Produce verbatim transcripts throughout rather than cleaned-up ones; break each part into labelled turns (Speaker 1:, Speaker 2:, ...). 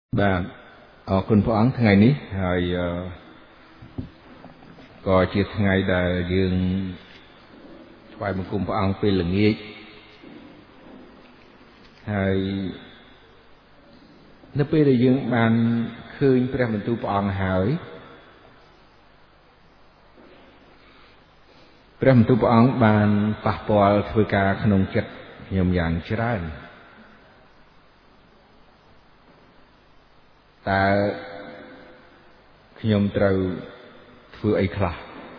Speaker 1: បាទអរគុណព្រះអង្គថ្ងៃនេះហើយក៏ជាថ្ងៃដែលយើងថ្វាយបង្គំព្រះអង្គពេលល្ងាចហើយនៅពេលដែលយើងបានឃើញព្រះបន្ទូលព្រះអង្គហើយព្រះបន្ទូលព្រះអង្គបានប៉ះពាល់ធ្វើការក្នុងចិត្តខ្ញុំយ៉ាងច្រើនតើខ្ញុំត្រូវធ្វើអីខ្លះ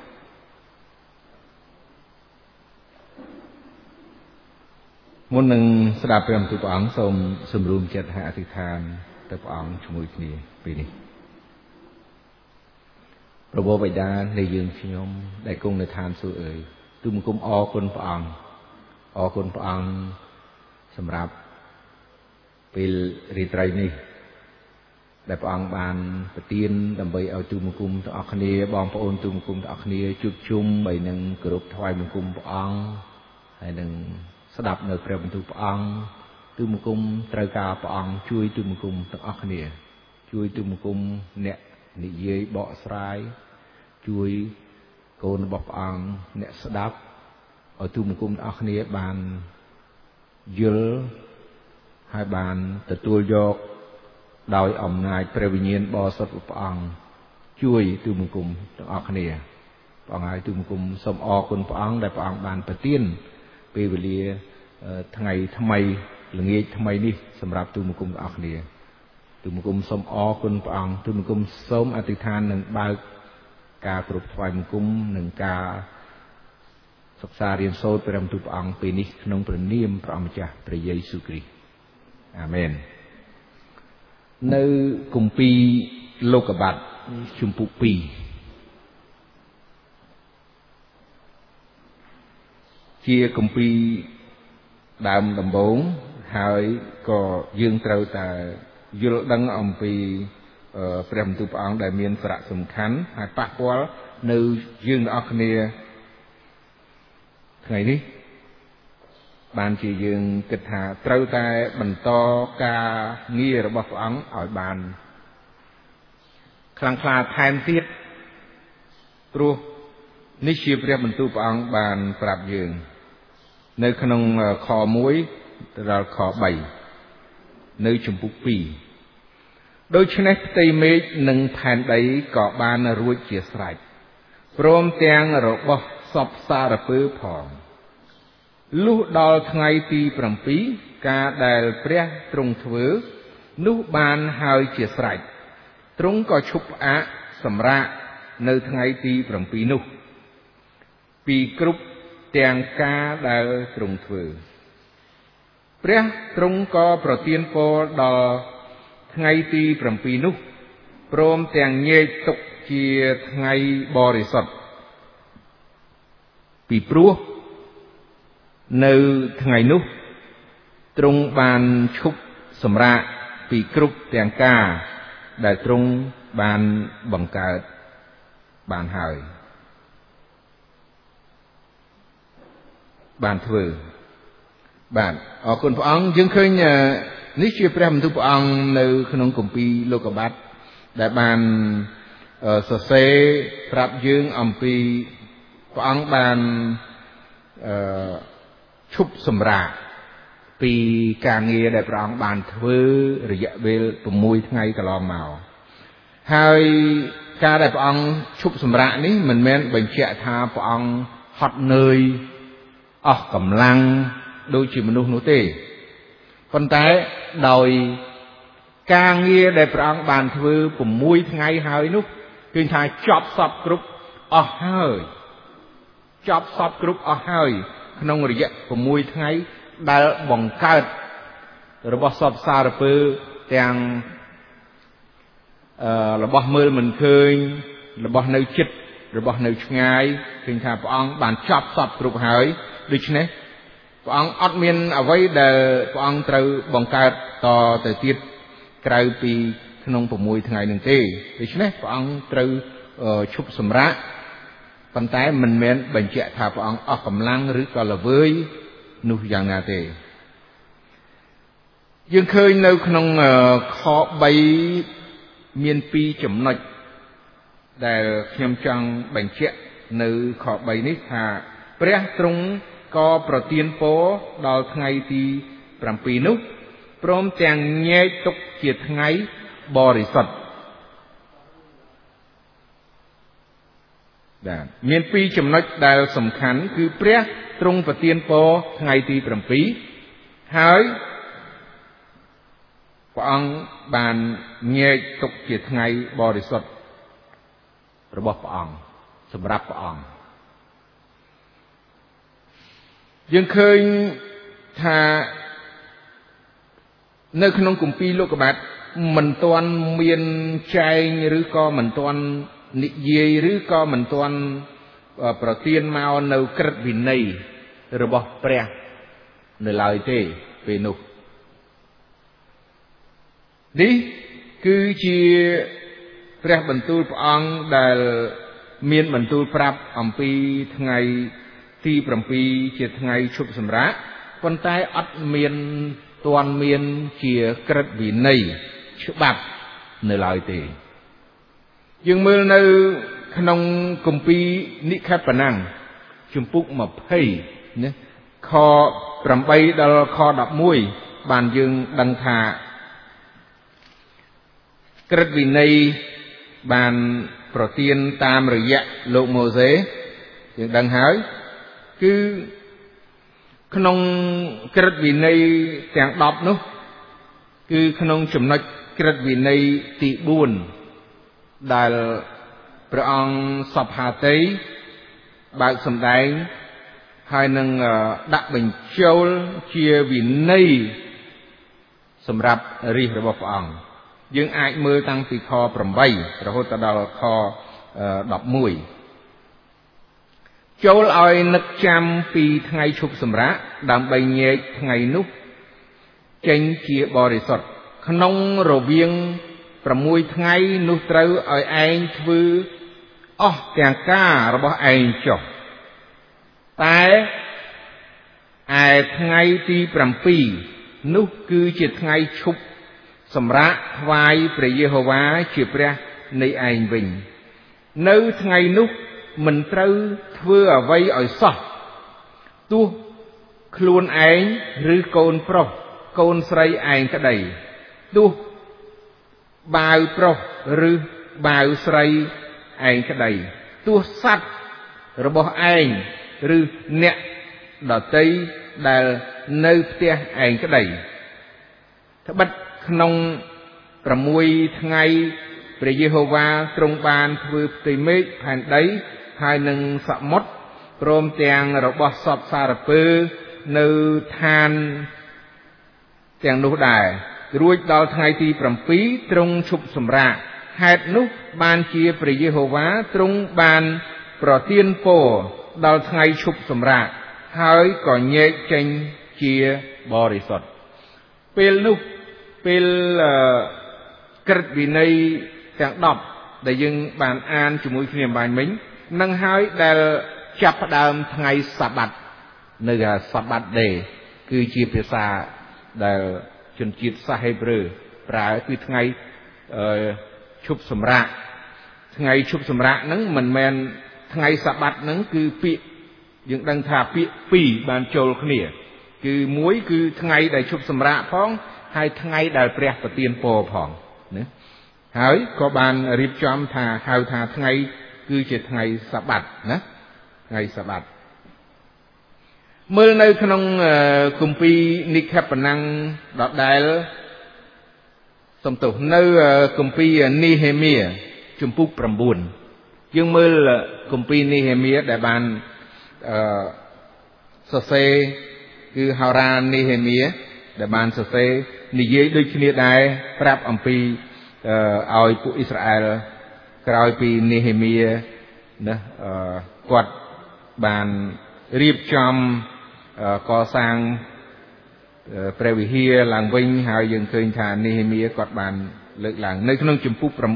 Speaker 1: មុននឹងស្ដាប់ព្រះបន្ទូលព្រះអង្គសូមសម្រួមចិត្តហើយអធិដ្ឋានទៅព្រះអង្គជាមួយគ្នាពេលនេះព្រះបិតានៃយើងខ្ញុំដែលគង់នៅឋានសួគ៌អើយទូលបង្គំអរគុណព្រះអង្គអរគុណព្រះអង្គសម្រាប់ពេលរាត្រីនេះដែលព្រះអង្គបានប្រទានដើម្បីឲ្យទូលបង្គំទាំងអស់គ្នាបងប្អូនទូលបង្គំទាំងអស់គ្នាជួបជុំហើយនឹងគោរពថ្វាយបង្គំព្រះអង្គហើយនឹងស្ដាប់នៅព្រះបន្ទូលព្រះអង្គទូលបង្គំត្រូវការព្រះអង្គជួយទូលបង្គំទាំងអស់គ្នាជួយទូលបង្គំអ្នកនិយាយបកស្រាយជួយកូនរបស់ព្រះអង្គអ្នកស្ដាប់ឲ្យទូលបង្គំទាំងអស់គ្នាបានយល់ហើយបានទទួលយកដោយអំណាចព្រះវិញ្ញាណបរិសុទ្ធរបស់ព្រះអង្គជួយទូលបង្គំទាំងអស់គ្នាព្រះអង្គហើយទូលបង្គំសូមអរគុណព្រះអង្គដែលព្រះអង្គបានប្រទានពេលវេលាថ្ងៃថ្មីល្ងាចថ្មីនេះសម្រាប់ទូលបង្គំទាំងអស់គ្នាទូលបង្គំសូមអរគុណព្រះអង្គទូលបង្គំសូមអធិដ្ឋាននឹងបើកការគ្រប់ថ្វាយបង្គំនិងការសិក្សារៀនសូត្រព្រះបន្ទូលព្រះអង្គពេលនេះក្នុងព្រះនាមព្រះអម្ចាស់ព្រះយេស៊ូវគ្រីស្ទអាមែននៅគម្ពីរលោកុបាទជំពូកពីរជាគម្ពីរដើមដំបូងហើយក៏យើងត្រូវតែយល់ដឹងអំពីព្រះបន្ទូលព្រះអង្គដែលមានសារៈសំខាន់ហើយប៉ះពាល់នៅយើងទាំងអស់គ្នាថ្ងៃនេះបានជាយើងគិតថាត្រូវតែបន្តការងាររបស់ព្រះអង្គឲ្យបានខ្លាំងក្លាថែមទៀតព្រោះនេះជាព្រះបន្ទូលព្រះអង្គបានប្រាប់យើងនៅក្នុងខមួយទៅដល់ខបីនៅជំពូកពីរដូច្នេះផ្ទៃមេឃនិងផែនដីក៏បានរួចជាស្រេចព្រមទាំងរបស់សពសារពើផងលុះដល់ថ្ងៃទី7ការដែលព្រះទ្រង់ធ្វើនោះបានហើយជាស្រេចទ្រង់ក៏ឈប់ផ្អាកសម្រាកនៅថ្ងៃទី7នោះពីគ្រប់ទាំងការដែលទ្រង់ធ្វើព្រះទ្រង់ក៏ប្រទានពរដល់ថ្ងៃទី7នោះព្រមទាំងញែកទុកជាថ្ងៃបរិសុទ្ធពីព្រោះនៅថ្ងៃនោះទ្រង់បានឈប់សម្រាកពីគ្រប់ទាំងការដែលទ្រង់បានបង្កើតបានហើយបានធ្វើបាទអរគុណព្រះអង្គយើងឃើញនេះជាព្រះបន្ទូលព្រះអង្គនៅក្នុងគម្ពីរលោកុបាទដែលបានសរសេរប្រាប់យើងអំពីព្រះអង្គបានអឺឈប់សម្រាកពីការងារដែលព្រះអង្គបានធ្វើរយៈពេល6ថ្ងៃកន្លងមកហើយការដែលព្រះអង្គឈប់សម្រាកនេះមិនមែនបញ្ជាក់ថាព្រះអង្គហត់នឿយអស់កម្លាំងដូចជាមនុស្សនោះទេប៉ុន្តែដោយការងារដែលព្រះអង្គបានធ្វើ6ថ្ងៃហើយនោះគឺថាចប់សពគ្រប់អស់ហើយចប់សពគ្រប់អស់ហើយក្នុងរយៈ6ថ្ងៃដែលបង្កើតរបស់សពសារពើទាំងអឺរបស់មើលមិនឃើញរបស់នៅជិតរបស់នៅឆ្ងាយឃើញថាព្រះអង្គបានចប់សពគ្រប់ហើយដូច្នេះព្រះអង្គអត់មានអ្វីដែលព្រះអង្គត្រូវបង្កើតតទៅទៀតក្រៅពីក្នុង6ថ្ងៃនឹងទេដូច្នេះព្រះអង្គត្រូវឈប់សម្រាកប៉ុន្តែមិនមែនបញ្ជាក់ថាព្រះអង្គអស់កម្លាំងឬក៏ល្វើយនោះយ៉ាងណាទេយើងឃើញនៅក្នុងខបីមានពីរចំណុចដែលខ្ញុំចង់បញ្ជាក់នៅខបីនេះថាព្រះទ្រង់ក៏ប្រទានពរដល់ថ្ងៃទី7នោះព្រមទាំងញែកទុកជាថ្ងៃបរិសុទ្ធបាទមានពីរចំណុចដែលសំខាន់គឺព្រះទ្រង់ប្រទានពរថ្ងៃទី7ហើយព្រះអង្គបានញែកទុកជាថ្ងៃបរិសុទ្ធរបស់ព្រះអង្គសម្រាប់ព្រះអង្គយើងឃើញថានៅក្នុងគម្ពីរលោកុបាទមិនទាន់មានចែងឬក៏មិនទាន់និយាយឬក៏មិនទាន់ប្រទានមកនៅក្រឹតវិន័យរបស់ព្រះនៅឡើយទេពេលនោះនេះគឺជាព្រះបន្ទូលព្រះអង្គដែលមានបន្ទូលប្រាប់អំពីថ្ងៃទី7ជាថ្ងៃឈប់សម្រាកប៉ុន្តែអត់មានទាន់មានជាក្រឹតវិន័យច្បាប់នៅឡើយទេយើងមើលនៅក្នុងគម្ពីរនិខេបណាំងជំពូក20ណាខ8ដល់ខ11បានយើងដឹងថាក្រឹតវិន័យបានប្រទានតាមរយៈលោកម៉ូសេយើងដឹងហើយគឺក្នុងក្រឹតវិន័យទាំង10នោះគឺក្នុងចំណុចក្រឹតវិន័យទី4ដែលព្រះអង្គសព្ហាតីបើកសម្ដែងហើយនឹងដាក់បញ្ចូលជាវិន័យសម្រាប់រាជរបស់ព្រះអង្គយើងអាចមើលតាំងពីខ8រហូតដល់ខ11ចូលឲ្យនឹកចាំពីថ្ងៃឈប់សម្រាកដើម្បីញែកថ្ងៃនោះចេញជាបរិសុទ្ធក្នុងរវាង6ថ្ងៃនោះត្រូវឲ្យឯងធ្វើអស់ទាំងការរបស់ឯងចុះតែឯថ្ងៃទី7នោះគឺជាថ្ងៃឈប់សម្រាកថ្វាយព្រះយេហូវ៉ាជាព្រះនៃឯងវិញនៅថ្ងៃនោះមិនត្រូវធ្វើអ្វីឲ្យសោះទោះខ្លួនឯងឬកូនប្រុសកូនស្រីឯងក្តីទោះបាវប្រុសឬបាវស្រីឯងក្តីទោះសត្វរបស់ឯងឬអ្នកដតីដែលនៅផ្ទះឯងក្តីត្បិតក្នុង6ថ្ងៃព្រះយេហូវ៉ាទ្រង់បានធ្វើផ្ទៃមេឃផែនដីហើយនឹងសមុទ្រព្រមទាំងរបស់សត្វសារពើនៅឋានទាំងនោះដែររួចដល់ថ្ងៃទី7ទ្រង់ឈប់សម្រាកហេតុនោះបានជាព្រះយេហូវ៉ាទ្រង់បានប្រទានពរដល់ថ្ងៃឈប់សម្រាកហើយក៏ញែកចេញជាបរិសុទ្ធពេលនោះពេលក្រឹតវិន័យទាំង10ដែលយើងបានអានជាមួយគ្នាបានមិញនឹងហើយដែលចាប់ផ្ដើមថ្ងៃសាបាតនៅថាសាបាតដេគឺជាភាសាដែលជនជាតិសាសហេប្រឺប្រើគឺថ្ងៃឈប់សម្រាកថ្ងៃឈប់សម្រាកហ្នឹងមិនមែនថ្ងៃសាបាតហ្នឹងគឺពាក្យយើងដឹងថាពាក្យពីរបានចូលគ្នាគឺមួយគឺថ្ងៃដែលឈប់សម្រាកផងហើយថ្ងៃដែលព្រះប្រទានពរផងណាហើយក៏បានរៀបចំថាហៅថាថ្ងៃគឺជាថ្ងៃសាបាតណាថ្ងៃសាបាតមើលនៅក្នុងគម្ពីរនិខេបណាំងដដែលសំទោសនៅគម្ពីរនីហេមៀជំពូក9យើងមើលគម្ពីរនីហេមៀដែលបានអឺសរសេរគឺហោរានីហេមៀដែលបានសរសេរនិយាយដូចគ្នាដែរប្រាប់អំពីឲ្យពួកអ៊ីស្រាអែលក្រោយពីនីហេមៀណាគាត់បានរៀបចំកសាងព្រះវិហារឡើងវិញហើយយើងឃើញថានីហេមៀគាត់បានលើកឡើងនៅក្នុងជំពូក9អឺ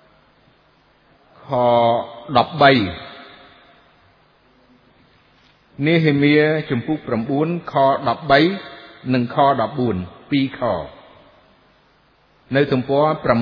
Speaker 1: ខ13 នេហេមៀជំពូក9ខ13និងខ14ពីរខនៅទំព័រ658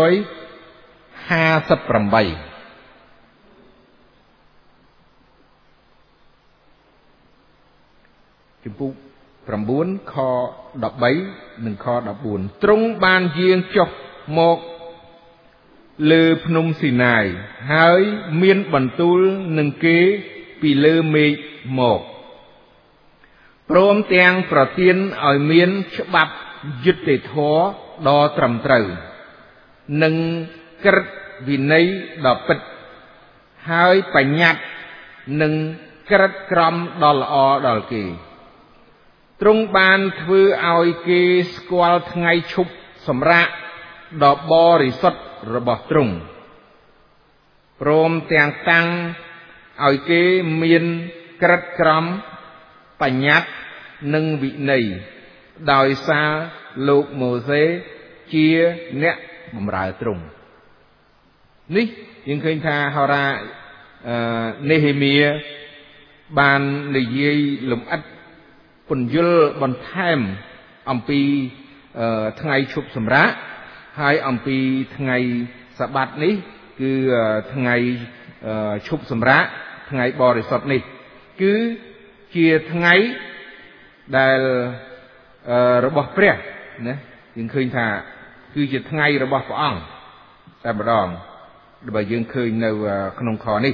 Speaker 1: ជំពូក9ខ13និងខ14ទ្រង់បានយាងចុះមកលើភ្នំស៊ីណាយហើយមានបន្ទូលនឹងគេពីលើមេឃមកព្រមទាំងប្រទានឲ្យមានច្បាប់យុត្តិធម៌ដ៏ត្រឹមត្រូវនិងក្រឹតវិន័យដ៏ពិតហើយបញ្ញត្តិនិងក្រឹតក្រមដ៏ល្អដល់គេទ្រង់បានធ្វើឲ្យគេស្គាល់ថ្ងៃឈប់សម្រាកដ៏បរិសុទ្ធរបស់ទ្រង់ព្រមទាំងតាំងឲ្យគេមានក្រឹតក្រមបញ្ញត្តិនិងវិន័យដោយសារលោកម៉ូសេជាអ្នកបម្រើទ្រង់នេះយើងឃើញថាហោរានេហេមៀបាននិយាយលម្អិតពន្យល់បន្ថែមអំពីថ្ងៃឈប់សម្រាកហើយអំពីថ្ងៃសបាតនេះគឺថ្ងៃឈប់សម្រាកថ្ងៃបរិសុទ្ធនេះគឺជាថ្ងៃដែលរបស់ព្រះណាយើងឃើញថាគឺជាថ្ងៃរបស់ព្រះអង្គតែម្ដងដែលយើងឃើញនៅក្នុងខនេះ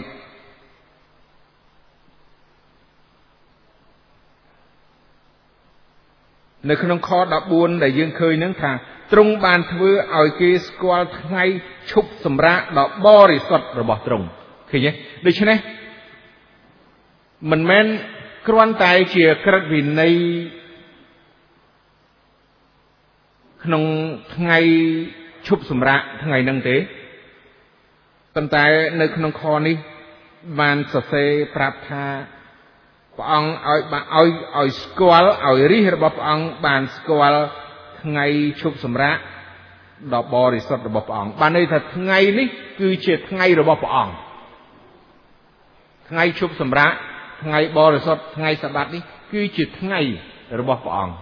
Speaker 1: នៅក្នុងខ14ដែលយើងឃើញហ្នឹងថាទ្រង់បានធ្វើឲ្យគេស្គាល់ថ្ងៃឈប់សម្រាកដ៏បរិសុទ្ធរបស់ទ្រង់ឃើញទេដូច្នេះមិនមែនគ្រាន់តែជាក្រឹតវិន័យក្នុងថ្ងៃឈប់សម្រាកថ្ងៃហ្នឹងទេប៉ុន្តែនៅក្នុងខនេះបានសរសេរប្រាប់ថាព្រះអង្គឲ្យឲ្យឲ្យស្គាល់ឲ្យរាជរបស់ព្រះអង្គបានស្គាល់ថ្ងៃឈប់សម្រាកដ៏បរិសុទ្ធរបស់ព្រះអង្គបានន័យថាថ្ងៃនេះគឺជាថ្ងៃរបស់ព្រះអង្គថ្ងៃឈប់សម្រាកថ្ងៃបរិសុទ្ធថ្ងៃសបាតនេះគឺជាថ្ងៃរបស់ព្រះអង្គ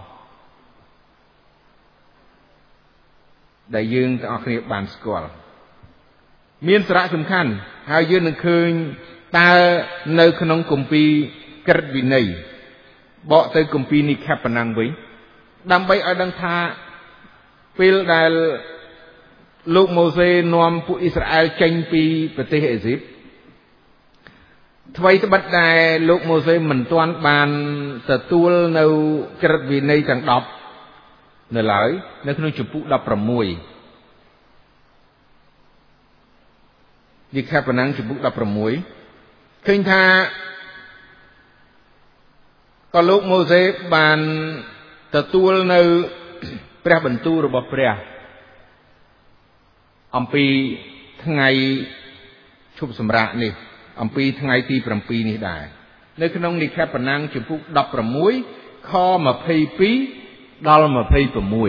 Speaker 1: ដែលយើងទាំងអស់គ្នាបានស្គាល់មានសារៈសំខាន់ហើយយើងនឹងឃើញតើនៅក្នុងគម្ពីរក្រឹតវិន័យបកទៅគម្ពីរនិខេបណាំងវិញដើម្បីឲ្យដឹងថាពេលដែលលោកម៉ូសេនាំពួកអ៊ីស្រាអែលចេញពីប្រទេសអេស៊ីបថ្មីត្បិតដែលលោកម៉ូសេមិនទាន់បានទទួលនៅក្រឹតវិន័យទាំងដប់នៅឡើយនៅក្នុងជំពូកដប់ប្រាំមួយនិខេបណាំងជំពូកដប់ប្រាំមួយឃើញថាក៏លោកម៉ូសេបានទទួលនៅព្រះបន្ទូលរបស់ព្រះអំពីថ្ងៃឈប់សម្រាកនេះអំពីថ្ងៃទី7នេះដែរនៅក្នុងនិខេបណាំងជំពូកដប់ប្រាំមួយខยี่สิบสองដល់ยี่สิบหก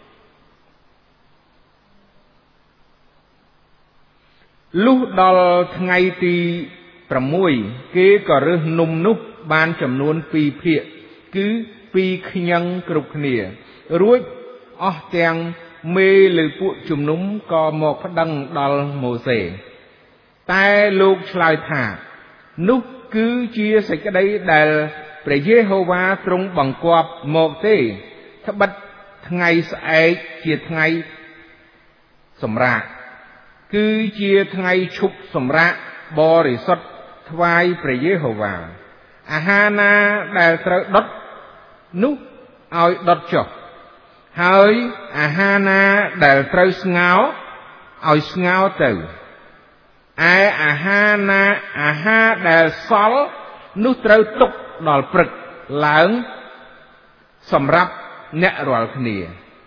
Speaker 1: លុះដល់ថ្ងៃទី6គេក៏រើសនំនោះបានចំនួនពីរភាគគឺពីរខ្ញឹងគ្រប់គ្នារួចអស់ទាំងមេលើពួកជំនុំក៏មកប្តឹងដល់ម៉ូសេតែលោកឆ្លើយថានោះគឺជាសេចក្តីដែលព្រះយេហូវ៉ាទ្រង់បង្គាប់មកទេត្បិតថ្ងៃស្អែកជាថ្ងៃសម្រាកគឺជាថ្ងៃឈប់សម្រាកបរិសុទ្ធថ្វាយព្រះយេហូវ៉ាអាហារណាដែលត្រូវដុតនោះឲ្យដុតចុះហើយអាហារណាដែលត្រូវស្ងោរឲ្យស្ងោរទៅឯអាហារណាអាហារដែលសល់នោះត្រូវទុកដល់ព្រឹកឡើងសម្រាប់អ្នករាល់គ្នា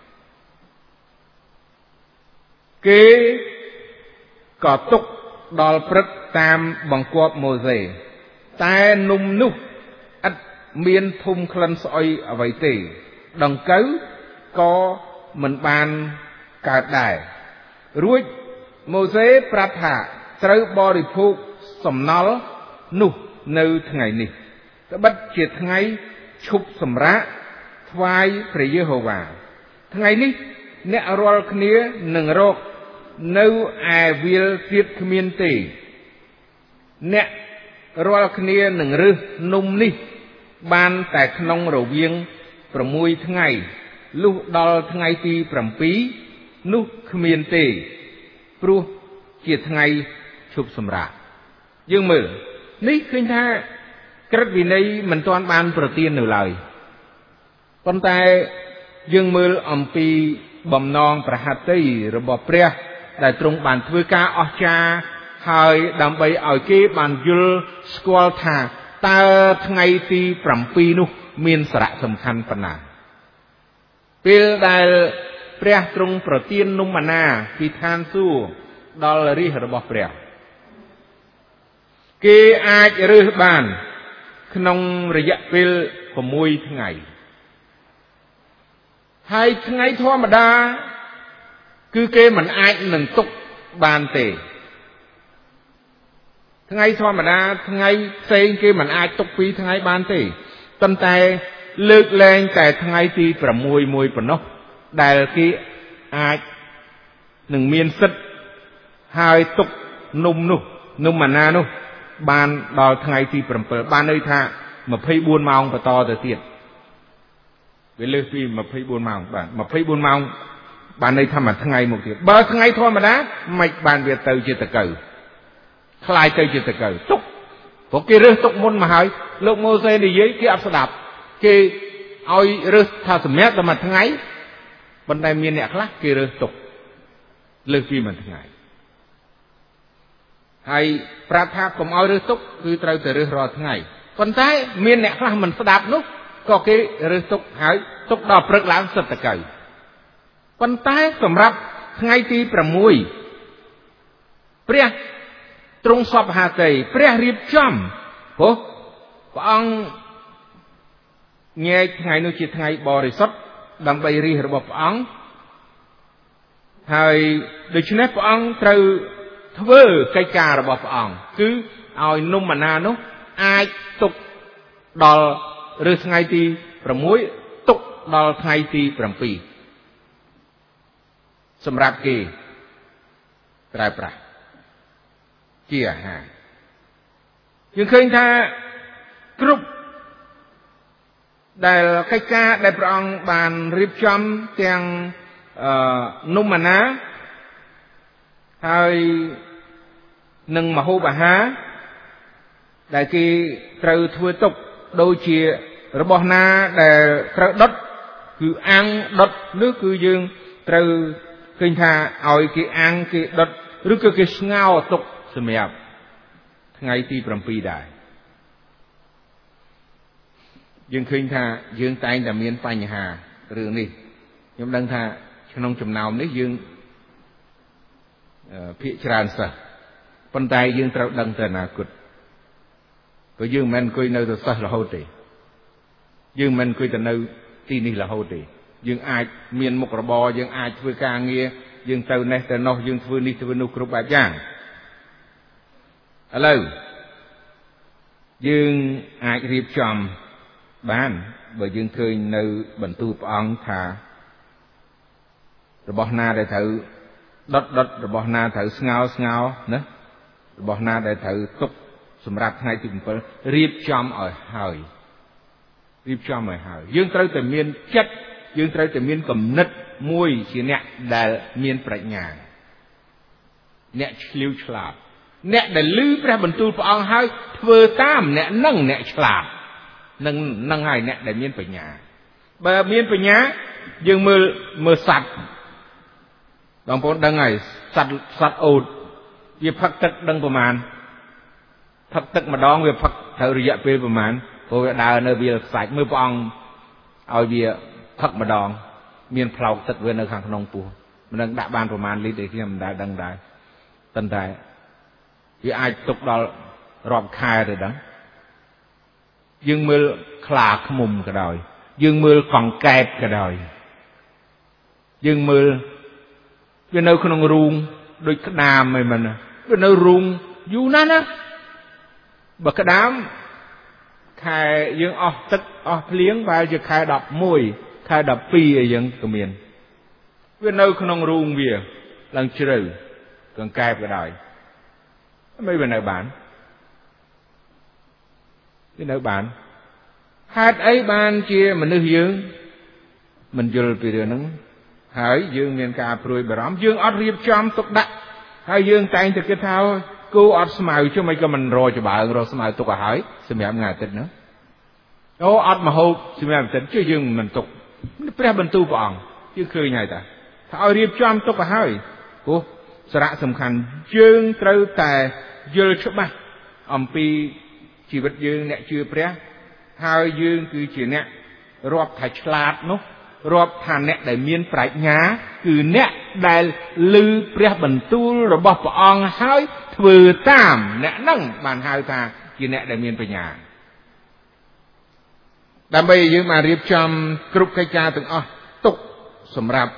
Speaker 1: គេក៏ទុកដល់ព្រឹកតាមបង្គាប់ម៉ូសេតែនំនោះឥតមានធុំក្លិនស្អុយអ្វីទេដង្កូវក៏មិនបានកើតដែររួចម៉ូសេប្រាប់ថាត្រូវបរិភោគសំណល់នោះនៅថ្ងៃនេះត្បិតជាថ្ងៃឈប់សម្រាកថ្វាយព្រះយេហូវ៉ាថ្ងៃនេះអ្នករាល់គ្នានឹងរកនៅឯវាលទៀតគ្មានទេអ្នករាល់គ្នានឹងរើសនំនេះបានតែក្នុងរវាងប្រាំមួយថ្ងៃលុះដល់ថ្ងៃទីប្រាំពីរនោះគ្មានទេព្រោះជាថ្ងៃឈប់សម្រាកយើងមើលនេះឃើញថាក្រឹតវិន័យមិនទាន់បានប្រទាននៅឡើយប៉ុន្តែយើងមើលអំពីបំណងប្រហត្ថីរបស់ព្រះដែលទ្រង់បានធ្វើការអស្ចារ្យហើយដើម្បីឲ្យគេបានយល់ស្គាល់ថាតើថ្ងៃទីប្រាំពីរនោះមានសារៈសំខាន់ប៉ុណ្ណាពេលដែលព្រះទ្រង់ប្រទាននំម៉ាណាពីឋានសួគ៌ដល់រាជរបស់ព្រះគេអាចរើសបានក្នុងរយៈពេលប្រាំមួយថ្ងៃហើយថ្ងៃធម្មតាគឺគេមិនអាចនឹងទុកបានទេថ្ងៃធម្មតាថ្ងៃផ្សេងគេមិនអាចទុកពីរថ្ងៃបានទេប៉ុន្តែលើកលែងតែថ្ងៃទីប្រាំមួយមួយប៉ុណ្ណោះដែលគេអាចនឹងមានសិទ្ធិហើយទុកនំនោះនំម៉ាណានោះបានដល់ថ្ងៃទីប្រាំពីរបានន័យថាម្ភៃបួនម៉ោងបន្តទៅទៀតវាលើសពីម្ភៃបួនម៉ោងបាទម្ភៃបួនម៉ោងបានន័យថាមួយថ្ងៃមកទៀតបើថ្ងៃធម្មតាមិនបានវាទៅជាតកៅខ្លាយទៅជាតកៅទុកព្រោះគេរើសទុកមុនមកហើយលោកម៉ូសេនិយាយគេអត់ស្ដាប់គេឲ្យរើសថាសម្រាប់តែមួយថ្ងៃប៉ុន្តែមានអ្នកខ្លះគេរើសទុកលើសពីមួយថ្ងៃហើយប្រាប់ថាកុំឲ្យរើសទុកគឺត្រូវតែរើសរាល់ថ្ងៃប៉ុន្តែមានអ្នកខ្លះមិនស្ដាប់នោះក៏គេរើសទុកហើយទុកដល់ព្រឹកឡើងសិតតកៅប៉ុន្តែសម្រាប់ថ្ងៃទីប្រាំមួយព្រះទ្រង់សពហាតីព្រះរៀបចំព្រោះព្រះអង្គញែកថ្ងៃនោះជាថ្ងៃបរិសុទ្ធដើម្បីរាជរបស់ព្រះអង្គហើយដូច្នេះព្រះអង្គត្រូវធ្វើកិច្ចការរបស់ព្រះអង្គគឺឲ្យនំម៉ាណានោះអាចទុកដល់ឬថ្ងៃទីប្រាំមួយទុកដល់ថ្ងៃទីប្រាំពីរសម្រាប់គេប្រើប្រាស់ជាអាហារយើងឃើញថាគ្រប់ដែលកិច្ចការដែលព្រះអង្គបានរៀបចំទាំងនំម៉ាណាហើយនឹងម្ហូបអាហារដែលគេត្រូវធ្វើទុកដូចជារបស់ណាដែលត្រូវដុតគឺអាំងដុតនោះគឺយើងត្រូវឃើញថាឲ្យគេអាំងគេដុតឬក៏គេស្ងោរទុកសម្រាប់ថ្ងៃទីប្រាំពីរដែរយើងឃើញថាយើងតែងតែមានបញ្ហារឿងនេះខ្ញុំដឹងថាក្នុងចំណោមនេះយើងភាគច្រើនសិស្សប៉ុន្តែយើងត្រូវដឹងទៅអនាគតព្រោះយើងមិនមែនអង្គុយនៅទៅសិស្សរហូតទេយើងមិនអង្គុយទៅនៅទីនេះរហូតទេយើងអាចមានមុខរបរយើងអាចធ្វើការងារយើងទៅនេះទៅនោះយើងធ្វើនេះធ្វើនោះគ្រប់បែបយ៉ាងឥឡូវយើងអាចរៀបចំបានបើយើងឃើញនៅបន្ទូលព្រះអង្គថារបស់ណាដែលត្រូវដុតដុតរបស់ណាត្រូវស្ងោរស្ងោរណារបស់ណាដែលត្រូវទុកសម្រាប់ថ្ងៃទីប្រាំពីររៀបចំឲ្យហើយរៀបចំឲ្យហើយយើងត្រូវតែមានចិត្តយើងត្រូវតែមានគំនិតមួយជាអ្នកដែលមានប្រាជ្ញាអ្នកឆ្លៀវឆ្លាតអ្នកដែលឮព្រះបន្ទូលព្រះអង្គហើយធ្វើតាមអ្នកនឹងអ្នកឆ្លាតនឹងនឹងហើយអ្នកដែលមានបញ្ញាបើមានបញ្ញាយើងមើលមើលសត្វបងប្អូនដឹងហើយសត្វសត្វអូតវាផឹកទឹកដឹងប្រមាណផឹកទឹកម្ដងវាផឹកត្រូវរយៈពេលប្រមាណព្រោះវាដើរនៅវាលខ្សាច់មើលព្រះអង្គឲ្យវាផឹកម្ដងមានផ្លោកទឹកវានៅខាងក្នុងពោះមិនដឹងដាក់បានប្រមាណលីត្រទេខ្ញុំមិនដែលដឹងដែរប៉ុន្តែវាអាចទុកដល់រាប់ខែទៅដឹងយើងមើលខ្លាឃ្មុំក៏ដោយយើងមើលកង្កែបក៏ដោយយើងមើលវានៅក្នុងរូងដូចក្តាមឯមិនវានៅរូងយូរណាស់ណាបើក្តាមខែយើងអស់ទឹកអស់ភ្លៀងបែរជាខែដប់មួយខែដប់ពីរអីយ៉ាងក៏មានវានៅក្នុងរូងវាឡើងជ្រៅកង្កែបក៏ដោយមិនវានៅបានវានៅបានហេតុអីបានជាមនុស្សយើងមិនយល់ពីរឿងហ្នឹងហើយយើងមានការព្រួយបារម្ភយើងអត់រៀបចំទុកដាក់ហើយយើងតែងតែគិតថាគូអត់ស្មៅជុំអីក៏មិនរកច្បាើងរកស្មៅទុកឲ្យហើយសម្រាប់ថ្ងៃអាទិត្យហ្នឹងអូអត់មកហូបសម្រាប់អាទិត្យជឿយើងមិនទុកព្រះបន្ទូលព្រះអង្គយើងឃើញហើយតាថាឲ្យរៀបចំទុកឲ្យហើយព្រោះសារៈសំខាន់យើងត្រូវតែយល់ច្បាស់អំពីជីវិតយើងអ្នកជឿព្រះហើយយើងគឺជាអ្នករាប់ថាឆ្លាតនោះរាប់ថាអ្នកដែលមានប្រាជ្ញាគឺអ្នកដែលឮព្រះបន្ទូលរបស់ព្រះអង្គហើយធ្វើតាមអ្នកហ្នឹងបានហៅថាជាអ្នកដែលមានបញ្ញាដើម្បីយើងបានរៀបចំគ្រប់កិច្ចការទាំងអស់ទុកសម្រាប់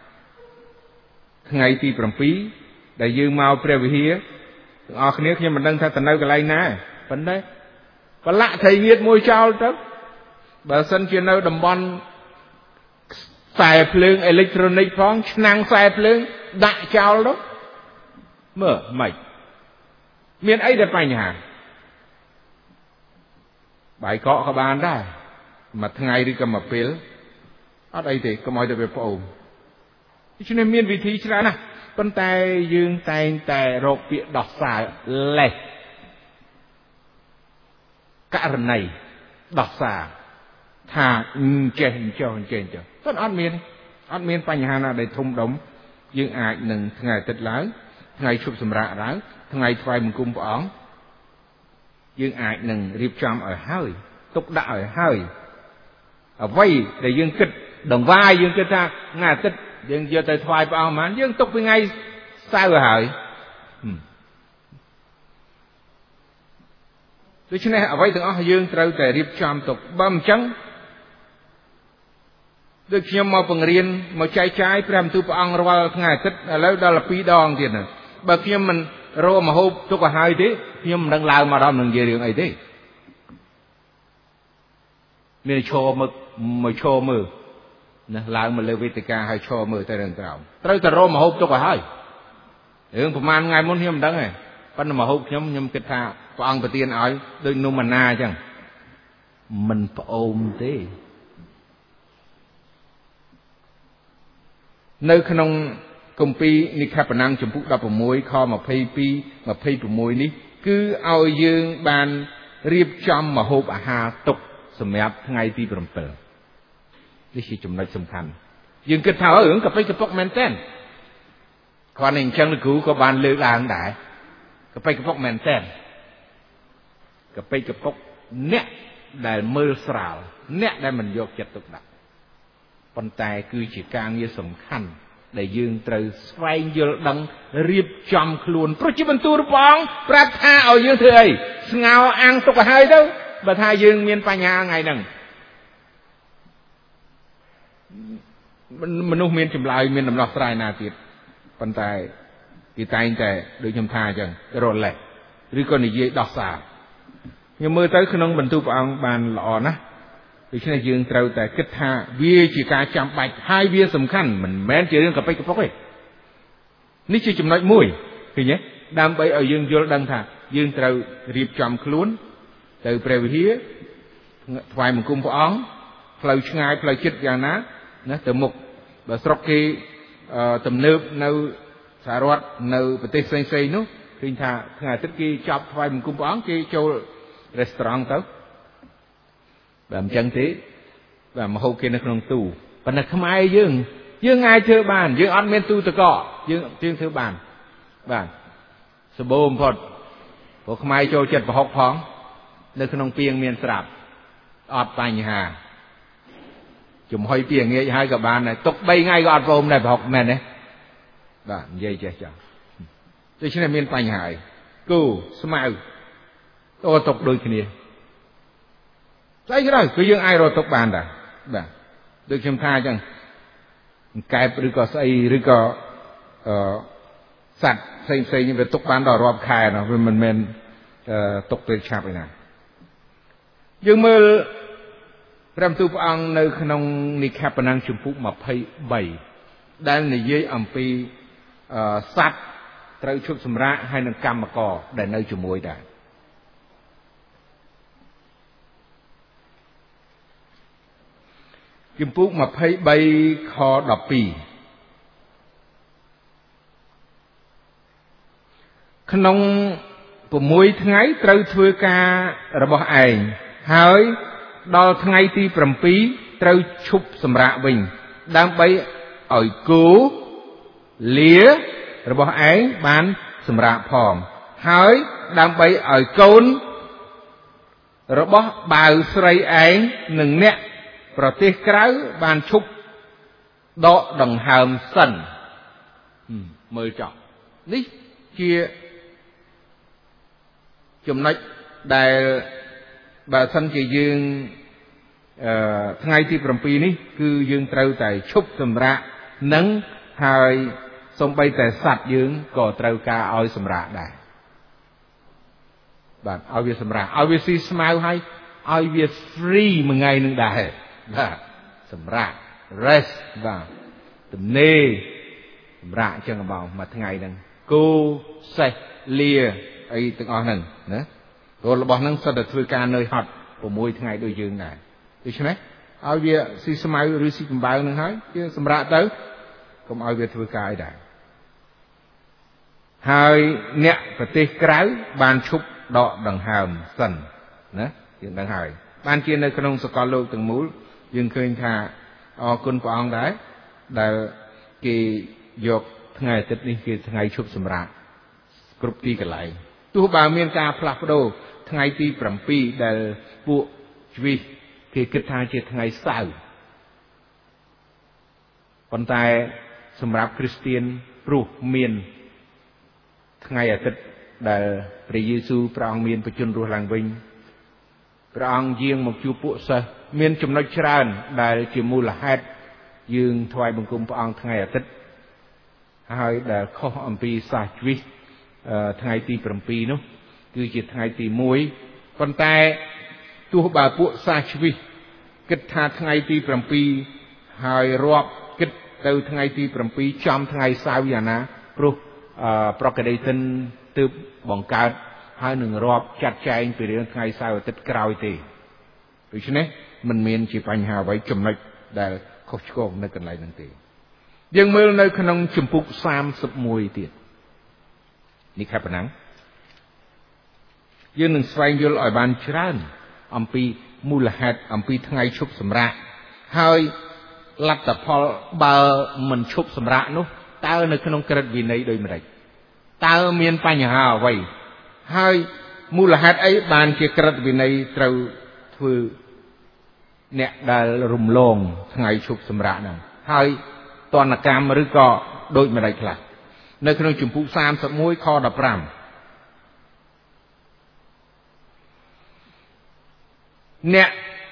Speaker 1: ថ្ងៃទី7ដែលយើងមកព្រះវិហារទាំងអស់គ្នាខ្ញុំមិនដឹងថាទៅនៅកន្លែងណាប៉ុន្តែប្រឡាក់ត្រីងៀតមួយចោលទៅបើសិនជានៅតំបន់ខ្សែភ្លើងអេឡិចត្រូនិកផងឆ្នាំងខ្សែភ្លើងដាក់ចោលទៅមើលមិនមានអីដែលបញ្ហាបាយកកក៏បានដែរមួយថ្ងៃឬក៏មួយពេលអត់អីទេកុំឲ្យទៅវាប្អូនដូច្នេះមានវិធីច្រើនណាស់ប៉ុន្តែយើងតែងតែរកពាក្យដោះសារលេសករណីដោះសារថាចេះចោះចេះចោះប៉ុន្តែអត់មានអត់មានបញ្ហាណាដែលធំដុំយើងអាចនឹងថ្ងៃអាទិត្យឡើងថ្ងៃឈប់សម្រាកឡើងថ្ងៃថ្វាយបង្គំព្រះអង្គយើងអាចនឹងរៀបចំឲ្យហើយទុកដាក់ឲ្យហើយអ្វីដែលយើងគិតដង្វាយយើងគិតថាថ្ងៃអាទិត្យយើងយកទៅថ្វាយព្រះអង្គបានយើងទុកពីថ្ងៃសៅរ៍ហើយដូច្នេះអ្វីទាំងអស់យើងត្រូវតែរៀបចំទុកបើមិនចឹងដូចខ្ញុំមកបង្រៀនមកចែកចាយព្រះបន្ទូលព្រះអង្គរាល់ថ្ងៃអាទិត្យឥឡូវដល់ពីរដងទៀតហ្នឹងបើខ្ញុំមិនរកមកហូបទុកឲ្យហើយទេខ្ញុំមិនដឹងឡើងមកដល់នឹងនិយាយរឿងអីទេមានឈរមើលមកឈរមើលណាឡើងមកលើវេទិកាឲ្យឈរមើលទៅរឿងក្រោមត្រូវតែរកមកហូបទុកឲ្យហើយរឿងប្រហែលថ្ងៃមុនខ្ញុំមិនដឹងទេប៉ុន្តែមកហូបខ្ញុំខ្ញុំគិតថាព្រះអង្គប្រទានឲ្យដូចនំម៉ាណាអញ្ចឹងមិនប្អូនទេនៅក្នុងគម្ពីរនិក្ខបណង្គចំពុកដប់ប្រាំមួយខម្ភៃពីរ ម្ភៃប្រាំមួយនេះគឺឲ្យយើងបានរៀបចំម្ហូបអាហារទុកសម្រាប់ថ្ងៃទី7នេះជាចំណុចសំខាន់យើងគិតថារឿងកាពិកពុកមែនទេគ្រាន់តែអញ្ចឹងលោកគ្រូក៏បានលើកឡើងដែរកាពិកពុកមែនទេកាពិកពុកអ្នកដែលមើលស្រាលអ្នកដែលមិនយកចិត្តទុកដាក់ប៉ុន្តែគឺជាការងារសំខាន់ដែលយើងត្រូវស្វែងយល់ដឹងរៀបចំខ្លួនព្រោះជាបន្ទូលព្រះអង្គប្រាប់ថាឲ្យយើងធ្វើអីស្ងោរអាំងទុកឲ្យហើយទៅបើថាយើងមានបញ្ហាថ្ងៃហ្នឹងមនុស្សមានចម្លើយមានដំណោះស្រាយណាទៀតប៉ុន្តែគេតែងតែដូចខ្ញុំថាអញ្ចឹងរត់លេះឬក៏និយាយដោះសារខ្ញុំមើលទៅក្នុងបន្ទូលព្រះអង្គបានល្អណាស់ដូច្នេះយើងត្រូវតែគិតថាវាជាការចាំបាច់ហើយវាសំខាន់មិនមែនជារឿងកប៉ិកកប៉ុកទេនេះជាចំណុចមួយឃើញទេដើម្បីឲ្យយើងយល់ដឹងថាយើងត្រូវរៀបចំខ្លួនទៅព្រះវិហារថ្វាយបង្គំព្រះអង្គផ្លូវឆ្ងាយផ្លូវជិតយ៉ាងណាណាទៅមុខបើស្រុកគេទំនើបនៅសហរដ្ឋនៅប្រទេសផ្សេងៗនោះឃើញថាថ្ងៃអាទិត្យគេចាប់ថ្វាយបង្គំព្រះអង្គគេចូលរេស្តូរ៉ង់ទៅបើមិនចឹងទេបាទមកហូបគេនៅក្នុងទូប៉ុន្តែខ្មែរយើងយើងអាចធ្វើបានយើងអត់មានទូទឹកកកយើងយើងធ្វើបានបាទសម្បូរបំផុតព្រោះខ្មែរចូលចិត្តប្រហុកផងនៅក្នុងពាងមានស្រាប់អត់បញ្ហាចំហុយពីងាយហើយក៏បានដែរទុក3ថ្ងៃក៏អត់ព្រមដែរប្រហុកមែនទេបាទនិយាយចេះចាស់ដូច្នេះមានបញ្ហាហើយគូស្មៅអូទុកដូចគ្នាស្អីក៏ដោយគឺយើងអាចរកទុកបានដែរបាទដូចខ្ញុំថាអញ្ចឹងកែបឬក៏ស្អីឬក៏អឺសត្វផ្សេងផ្សេងវាទុកបានដល់រាប់ខែណាវាមិនមែនទុកពេលឆាប់ឯណាយើងមើលព្រះបន្ទូលព្រះអង្គនៅក្នុងនិកាយបណ្ណាំងជំពូកยี่สิบสามដែលនិយាយអំពីសត្វត្រូវឈប់សម្រាកហើយនឹងកម្មករដែលនៅជាមួយដែរជំពូកยี่สิบสามខដប់ពីរក្នុង៦ថ្ងៃត្រូវធ្វើការរបស់ឯងហើយដល់ថ្ងៃទី7ត្រូវឈប់សម្រាកវិញដើម្បីឲ្យគោលារបស់ឯងបានសម្រាកផងហើយដើម្បីឲ្យកូនរបស់បាវស្រីឯងនិងអ្នកប្រទេសក្រៅបានឈប់ដកដង្ហើមសិនមើលចោះនេះជាចំណុចដែលបើសិនជាយើងថ្ងៃទី7នេះគឺយើងត្រូវតែឈប់សម្រាកនឹងហើយសូម្បីតែសត្វយើងក៏ត្រូវការឲ្យសម្រាកដែរបាទឲ្យវាសម្រាកឲ្យវាស៊ីស្មៅហើយឲ្យវា free មួយថ្ងៃនឹងដែរបាទសម្រាក rest បាទទំនេរសម្រាកអញ្ចឹងបងមួយថ្ងៃហ្នឹងគោសេះលាអីទាំងអស់ហ្នឹងណាគោរបស់ហ្នឹងសិតតែធ្វើការនៅហត់6ថ្ងៃដូចយើងដែរដូច្នេះឲ្យវាស៊ីស្មៅឬស៊ីកំបៅហ្នឹងហើយវាសម្រាកទៅកុំឲ្យវាធ្វើការអីដែរហើយអ្នកប្រទេសក្រៅបានឈប់ដកដង្ហើមសិនណាយើងដឹងហើយបានជានៅក្នុងសកលលោកទាំងមូលយើងឃើញថាអរគុណព្រះអង្គដែរដែលគេយកថ្ងៃអាទិត្យនេះជាថ្ងៃឈប់សម្រាកគ្រប់ទីកន្លែងទោះបើមានការផ្លាស់ប្ដូរថ្ងៃទី7ដែលពួកជ្វីសគេគិតថាជាថ្ងៃសៅរ៍ប៉ុន្តែសម្រាប់គ្រីស្ទានព្រោះមានថ្ងៃអាទិត្យដែលព្រះយេស៊ូវព្រះអង្គមានបញ្ជញ្ញរស់ឡើងវិញព្រះអង្គយាងមកជួបពួកសិស្សមានចំណុចច្រើនដែលជាមូលហេតុយើងថ្វាយបង្គំព្រះអង្គថ្ងៃអាទិត្យហើយដែលខុសអំពីសាសជ្វីសថ្ងៃទី7នោះគឺជាថ្ងៃទី1ប៉ុន្តែទោះបើពួកសាសជ្វីសគិតថាថ្ងៃទី7ហើយរាប់គិតទៅថ្ងៃទី7ចំថ្ងៃសៅរ៍យ៉ាងណាព្រោះប្រកដីតិនទើបបង្កើតហើយនឹងរាប់ចាត់ចែងពីរឿងថ្ងៃសៅរ៍អាទិត្យក្រោយទេដូច្នេះមិនមានជាបញ្ហាអ្វីចំណុចដែលខុសឆ្គងនៅកន្លែងហ្នឹងទេយើងមើលនៅក្នុងជំពូកសាមសិបមួយទៀតនេះខែប៉ុណ្ណឹងយើងនឹងស្វែងយល់ឲ្យបានច្រើនអំពីមូលហេតុអំពីថ្ងៃឈប់សម្រាកហើយលទ្ធផលបើមិនឈប់សម្រាកនោះតើនៅក្នុងក្រឹតវិន័យដូចម្ដេចតើមានបញ្ហាអ្វីហើយមូលហេតុអីបានជាក្រឹតវិន័យត្រូវធ្វើអ្នកដែលរំលងថ្ងៃឈប់សម្រាកហ្នឹងហើយទណ្ឌកម្មឬក៏ដូចម្ដេចខ្លះនៅក្នុងជំពូកសាមសិបមួយខដប់ប្រាំអ្នក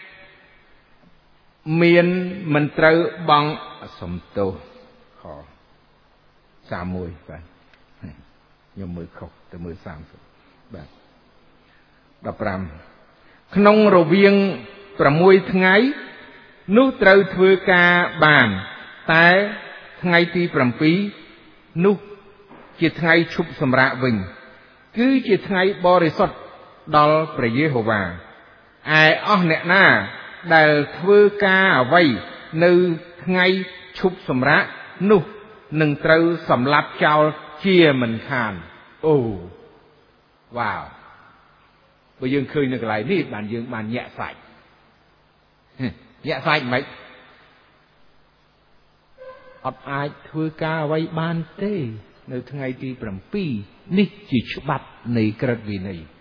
Speaker 1: មានមិនត្រូវបង់សំទោសខសាមមួយបាទខ្ញុំមើលខុសទៅមើលសាមសិបបាទដប់ប្រាំក្នុងរវាង6ថ្ងៃនោះត្រូវធ្វើការបានតែថ្ងៃទី7នោះជាថ្ងៃឈប់សម្រាកវិញគឺជាថ្ងៃបរិសុទ្ធដល់ព្រះយេហូវ៉ាឯអស់អ្នកណាដែលធ្វើការអ្វីនៅថ្ងៃឈប់សម្រាកនោះនឹងត្រូវសម្លាប់ចោលជាមិនខានអូវ៉ាវបើយើងឃើញនៅកន្លែងនេះបានយើងបានញាក់សាច់ញាក់សាច់មិនអត់អាចធ្វើការអ្វីបានទេនៅថ្ងៃទី7នេះជាច្បាប់នៃក្រឹតវិន័យ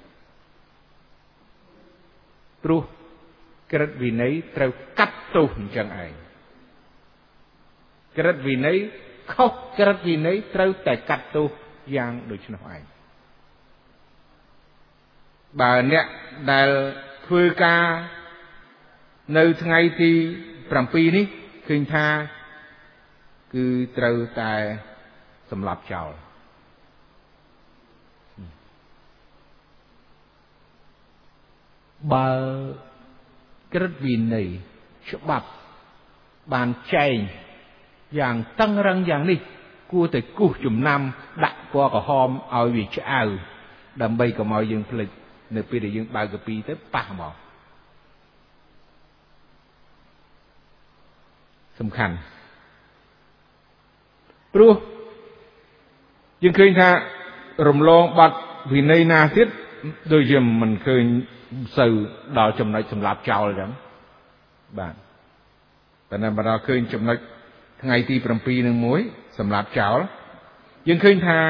Speaker 1: ព្រោះក្រឹតវិន័យត្រូវកាត់ទោសអញ្ចឹងឯងក្រឹតវិន័យខុសក្រឹតវិន័យត្រូវតែកាត់ទោសយ៉ាងដូចនោះឯងបើអ្នកដែលធ្វើការនៅថ្ងៃទី7នេះឃើញថាគឺត្រូវតែសម្លាប់ចោលបើក្រឹតវិន័យច្បាប់បានចែងយ៉ាងតឹងរឹងយ៉ាងនេះគួរតែគូសចំណាំដាក់ពណ៌ក្រហមឲ្យវាឆ្អៅដើម្បីកុំឲ្យយើងភ្លេចនៅពេលដែលយើងបើកកាពីទៅប៉ះមកសំខាន់ព្រោះយើងឃើញថារំលងបាត់វិន័យណាទៀតដូចជាមិនឃើញសូវដល់ចំណុចសម្រាប់ចោលអញ្ចឹងបាទតែនៅបើដល់ឃើញចំណុចថ្ងៃទី7នឹងមួយសម្រាប់ចោលយើងឃើញថា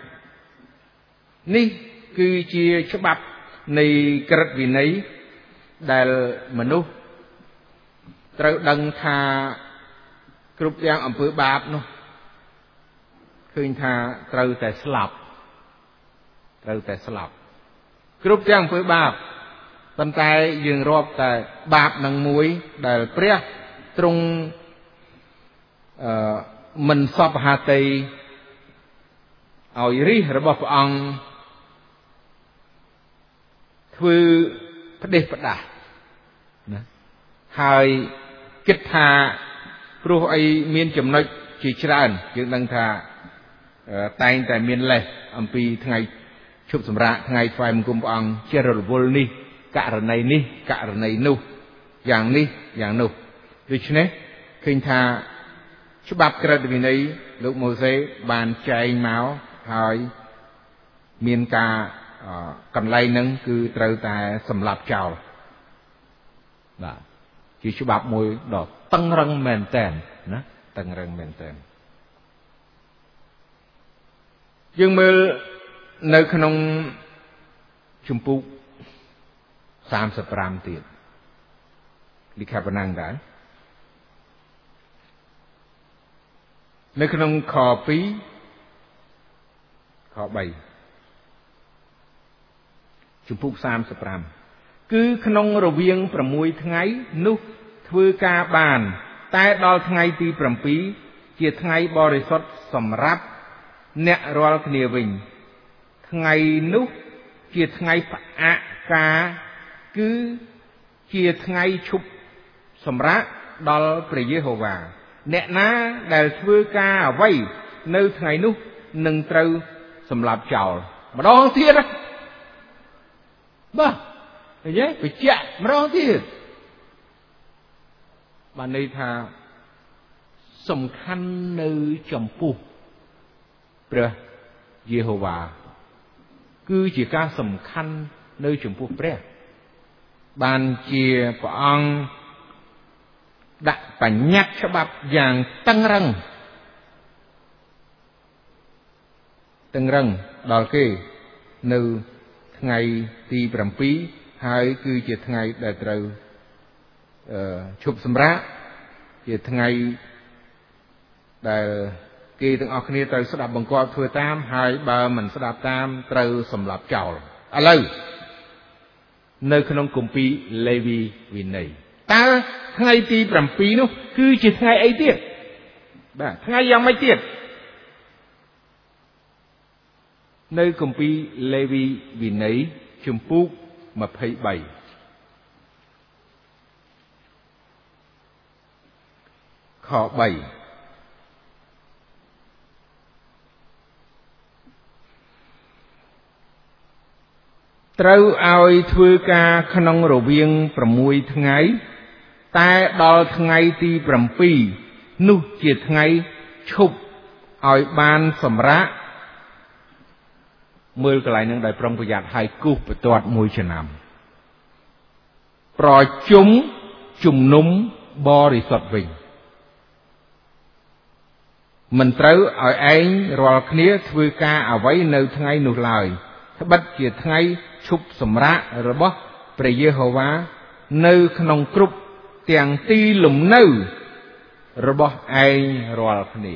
Speaker 1: នេះគឺជាច្បាប់នៃក្រឹតវិន័យដែលមនុស្សត្រូវដឹងថាគ្រប់យ៉ាងអំពើបាបនោះឃើញថាត្រូវតែស្លាប់ត្រូវតែស្លាប់គ្រប់ទាំងអំពើបាបប៉ុន្តែយើងរាប់តែបាបនឹងមួយដែលព្រះទ្រង់អឺមិនសពហត្ថីឲ្យរិះរបស់ព្រះអង្គធ្វើផ្ដេសផ្ដាស់ណាហើយគិតថាព្រោះអីមានចំណុចជាច្រើនយើងដឹងថាតែងតែមានលេសអំពីថ្ងៃឈប់សម្រាកថ្ងៃថ្វាយបង្គំព្រះអង្គជារវល់នេះករណីនេះករណីនោះយ៉ាងនេះយ៉ាងនោះដូច្នេះឃើញថាច្បាប់ក្រឹតវិន័យលោកម៉ូសេបានចែងមកហើយមានការកន្លែងហ្នឹងគឺត្រូវតែសម្លាប់ចោលបាទជាច្បាប់មួយដ៏តឹងរឹងមែនតើណាតឹងរឹងមែនតើយើងមើលនៅក្នុងជំពូកសាមសិបប្រាំទៀតលិខិតប៉ុណ្ណឹងដែរនៅក្នុងខពីរខបីជំពូកសាមសិបប្រាំគឺក្នុងរវាង6ថ្ងៃនោះធ្វើការបានតែដល់ថ្ងៃទី7ជាថ្ងៃបរិសុទ្ធសម្រាប់អ្នករាល់គ្នាវិញថ្ងៃនោះជាថ្ងៃផ្អាកការគឺជាថ្ងៃឈប់សម្រាកដល់ព្រះយេហូវ៉ាអ្នកណាដែលធ្វើការអ្វីនៅថ្ងៃនោះនឹងត្រូវសម្លាប់ចោលម្ដងទៀតបាទឃើញទេបញ្ជាក់ម្ដងទៀតបានន័យថាសំខាន់នៅចំពោះព្រះយេហូវ៉ាគឺជាការសំខាន់នៅចំពោះព្រះបានជាព្រះអង្គដាក់បញ្ញត្តិច្បាប់យ៉ាងតឹងរឹងតឹងរឹងដល់គេនៅថ្ងៃទី7ហើយគឺជាថ្ងៃដែលត្រូវឈប់សម្រាកជាថ្ងៃដែលគេទាំងអស់គ្នាត្រូវស្ដាប់បង្គាប់ធ្វើតាមហើយបើមិនស្ដាប់តាមត្រូវសម្លាប់ចោលឥឡូវនៅក្នុងគម្ពីរលេវីវិន័យតើថ្ងៃទី7នោះគឺជាថ្ងៃអីទៀតបាទថ្ងៃយ៉ាងម៉េចទៀតនៅគម្ពីរលេវីវិន័យជំពូក23ខ3ត្រូវឲ្យធ្វើការក្នុងរវាង6ថ្ងៃតែដល់ថ្ងៃទី7នោះជាថ្ងៃឈប់ឲ្យបានសម្រាកមើលកន្លែងនឹងដោយប្រុងប្រយ័ត្នឲ្យគូសបន្ទាត់មួយឆ្នាំប្រជុំជំនុំបរិសុទ្ធវិញមិនត្រូវឲ្យឯងរាល់គ្នាធ្វើការអ្វីនៅថ្ងៃនោះឡើយត្បិតជាថ្ងៃឈប់សម្រាករបស់ព្រះយេហូវ៉ានៅក្នុងគ្រប់ទាំងទីលំនៅរបស់ឯងរាល់គ្នា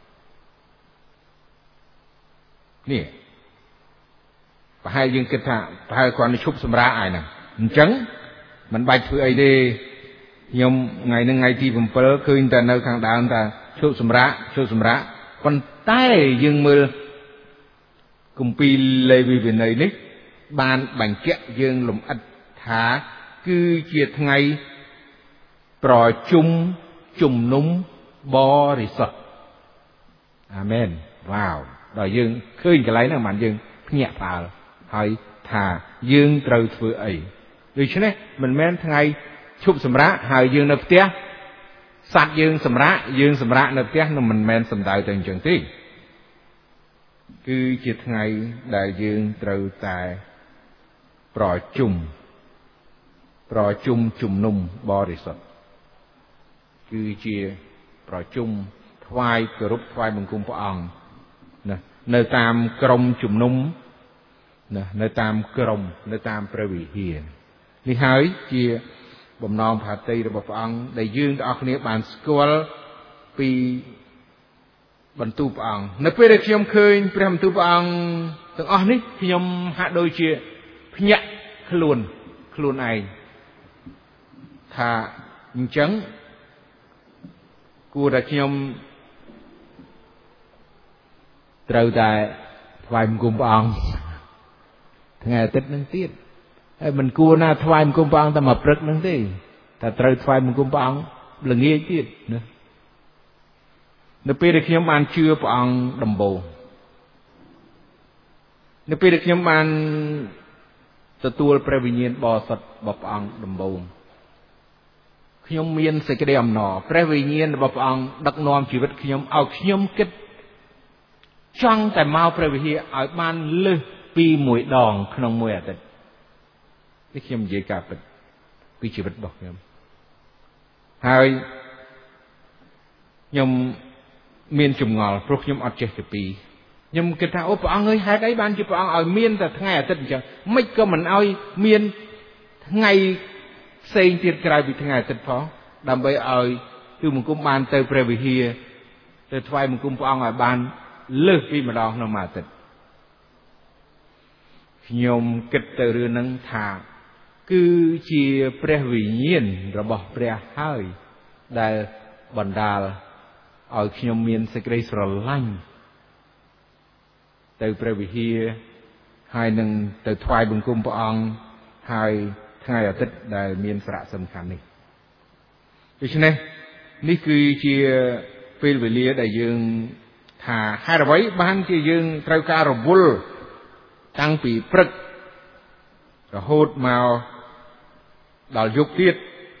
Speaker 1: នេះប្រហែលយើងគិតថាប្រហែលគ្រាន់តែឈប់សម្រាកឯហ្នឹងអញ្ចឹងមិនបាច់ធ្វើអីទេខ្ញុំថ្ងៃហ្នឹងថ្ងៃទី7ឃើញតែនៅខាងដើមថាឈប់សម្រាកឈប់សម្រាកប៉ុន្តែយើងមើលគម្ពីរលេវីវិន័យនេះបានបញ្ជាក់យើងលម្អិតថាគឺជាថ្ងៃប្រជុំជំនុំបរិសុទ្ធអាមែនវ៉ាវដល់យើងឃើញកន្លែងហ្នឹងបានយើងភ្ញាក់ផ្អើលហើយថាយើងត្រូវធ្វើអីដូច្នេះមិនមែនថ្ងៃឈប់សម្រាកហើយយើងនៅផ្ទះសัตว์យើងសម្រាកយើងសម្រាកនៅផ្ទះនោះមិនមែនសំដៅទៅអញ្ចឹងទេគឺជាថ្ងៃដែលយើងត្រូវតែប្រជុំប្រជុំជំនុំបរិសុទ្ធគឺជាប្រជុំថ្វាយគោរពថ្វាយបង្គំព្រះអង្គណានៅតាមក្រុមជំនុំណានៅតាមក្រុមនៅតាមព្រះវិហារនេះហើយជាបំណងផាតីរបស់ព្រះអង្គដែលយើងទាំងអស់គ្នាបានស្គាល់ពីបន្ទូលព្រះអង្គនៅពេលដែលខ្ញុំឃើញព្រះបន្ទូលព្រះអង្គទាំងអស់នេះខ្ញុំហាក់ដូចជាភ្ញាក់ខ្លួនខ្លួនឯងថាអញ្ចឹងគួរតែខ្ញុំត្រូវតែថ្វាយបង្គំព្រះអង្គថ្ងៃអាទិត្យនឹងទៀតហើយមិនគួរណាថ្វាយបង្គំព្រះអង្គតែមកព្រឹកនឹងទេតែត្រូវថ្វាយបង្គំព្រះអង្គល្ងាចទៀតណានៅពេលដែលខ្ញុំបានជឿព្រះអង្គដំបូងនៅពេលដែលខ្ញុំបានទទួលព្រះវិញ្ញាណបរិសុទ្ធរបស់ព្រះអង្គដំបូងខ្ញុំមានសេចក្តីអំណរព្រះវិញ្ញាណរបស់ព្រះអង្គដឹកនាំជីវិតខ្ញុំឲ្យខ្ញុំគិតចង់តែមកព្រះវិហារឲ្យបានលើសពីមួយដងក្នុងមួយអាទិត្យនេះខ្ញុំនិយាយការពិតពីជីវិតរបស់ខ្ញុំហើយខ្ញុំមានចម្ងល់ព្រោះខ្ញុំអត់ចេះទៅពីខ្ញុំគិតថាអូព្រះអង្គអើយហេតុអីបានជាព្រះអង្គឲ្យមានតែថ្ងៃអាទិត្យអញ្ចឹងមិនក៏មិនឲ្យមានថ្ងៃផ្សេងទៀតក្រៅពីថ្ងៃអាទិត្យផងដើម្បីឲ្យគឺបង្គំបានទៅព្រះវិហារទៅថ្វាយបង្គំព្រះអង្គឲ្យបានលើសពីម្ដងក្នុងមួយអាទិត្យខ្ញុំគិតទៅរឿងហ្នឹងថាគឺជាព្រះវិញ្ញាណរបស់ព្រះហើយដែលបណ្ដាលឲ្យខ្ញុំមានសេចក្តីស្រឡាញ់ទៅព្រះវិហារហើយនឹងទៅថ្វាយបង្គំព្រះអង្គហើយថ្ងៃអាទិត្យដែលមានសារៈសំខាន់នេះដូច្នេះនេះគឺជាពេលវេលាដែលយើងថាហេតុអ្វីបានជាយើងត្រូវការរវល់តាំងពីព្រឹករហូតមកដល់យប់ទៀត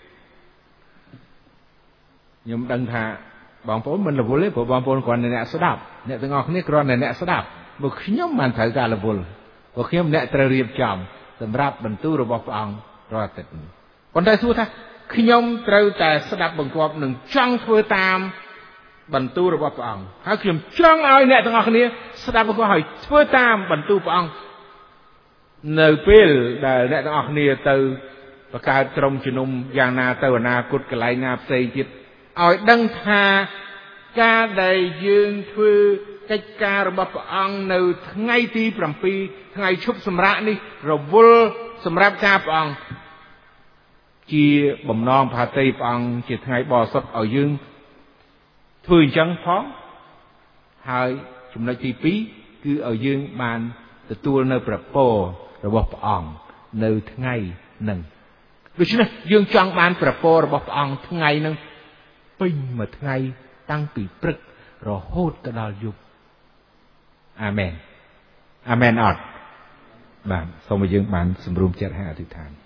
Speaker 1: ខ្ញុំដឹងថាបងប្អូនមិនរវល់ទេព្រោះបងប្អូនគ្រាន់តែអ្នកស្ដាប់អ្នកទាំងអស់គ្នាគ្រាន់តែអ្នកស្ដាប់ព្រោះខ្ញុំមិនត្រូវការរវល់ព្រោះខ្ញុំអ្នកត្រូវរៀបចំសម្រាប់បន្ទូលរបស់ព្រះអង្គរាល់អាទិត្យប៉ុន្តែសួរថាខ្ញុំត្រូវតែស្ដាប់បង្គាប់និងចង់ធ្វើតាមបន្ទូលរបស់ព្រះអង្គហើយខ្ញុំចង់ឲ្យអ្នកទាំងអស់គ្នាស្ដាប់បង្គាប់ហើយធ្វើតាមបន្ទូលព្រះអង្គនៅពេលដែលអ្នកទាំងអស់គ្នាទៅបង្កើតក្រុមជំនុំយ៉ាងណាទៅអនាគតកន្លែងណាផ្សេងទៀតឲ្យដឹងថាការដែលយើងធ្វើកិច្ចការរបស់ព្រះអង្គនៅថ្ងៃទី7ថ្ងៃឈប់សម្រាកនេះរវល់សម្រាប់ការព្រះអង្គជាបំណងផាតីព្រះអង្គជាថ្ងៃបរិសុទ្ធឲ្យយើងធ្វើអញ្ចឹងផងហើយចំណុចទី2គឺឲ្យយើងបានទទួលនៅព្រះពររបស់ព្រះអង្គនៅថ្ងៃហ្នឹងដូច្នេះយើងចង់បានព្រះពររបស់ព្រះអង្គថ្ងៃហ្នឹងពេញមួយថ្ងៃតាំងពីព្រឹករហូតទៅដល់យប់អាមែនអាមែនអត់បាទសូមឲ្យយើងបានសម្រុំចិត្តហើយអធិដ្ឋាន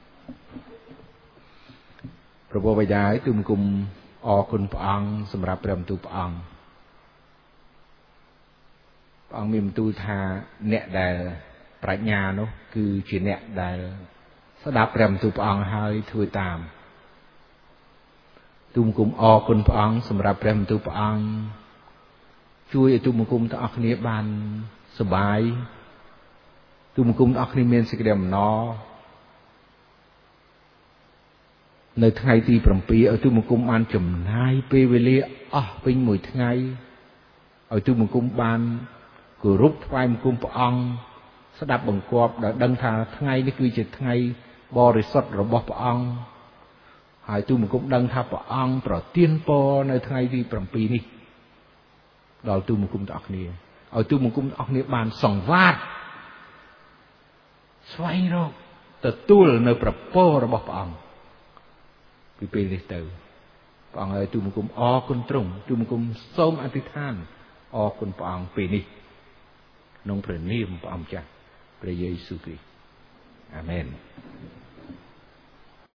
Speaker 1: ព្រះបិតាទូលបង្គំអរគុណព្រះអង្គសម្រាប់ព្រះបន្ទូលព្រះអង្គព្រះអង្គមានបន្ទូលថាអ្នកដែលប្រាជ្ញានោះគឺជាអ្នកដែលស្ដាប់ព្រះបន្ទូលព្រះអង្គហើយធ្វើតាមទូលបង្គំអរគុណព្រះអង្គសម្រាប់ព្រះបន្ទូលព្រះអង្គជួយឲ្យទូលបង្គំទាំងអស់គ្នាបានសុបាយទូលបង្គំទាំងអស់គ្នាមានសេចក្តីអំណរនៅថ្ងៃទី7ឲ្យទូលបង្គំបានចំណាយពេលវេលាអស់ពេញមួយថ្ងៃឲ្យទូលបង្គំបានគោរពថ្វាយបង្គំព្រះអង្គស្ដាប់បង្គាប់ដែលដឹងថាថ្ងៃនេះគឺជាថ្ងៃបរិសុទ្ធរបស់ព្រះអង្គហើយទូលបង្គំដឹងថាព្រះអង្គប្រទានពរនៅថ្ងៃទី7នេះដល់ទូលបង្គំទាំងអស់គ្នាឲ្យទូលបង្គំទាំងអស់គ្នាបានសង្វាតស្វែងរកទទួលនៅព្រះពររបស់ព្រះអង្គពីពេលនេះទៅព្រះអង្គឲ្យទូលបង្គំអរគុណទ្រង់ទូលបង្គំសូមអធិដ្ឋានអរគុណព្រះអង្គពេលនេះក្នុងព្រះនាមព្រះអង្គម្ចាស់ព្រះយេស៊ូវគ្រីស្ទអាមែន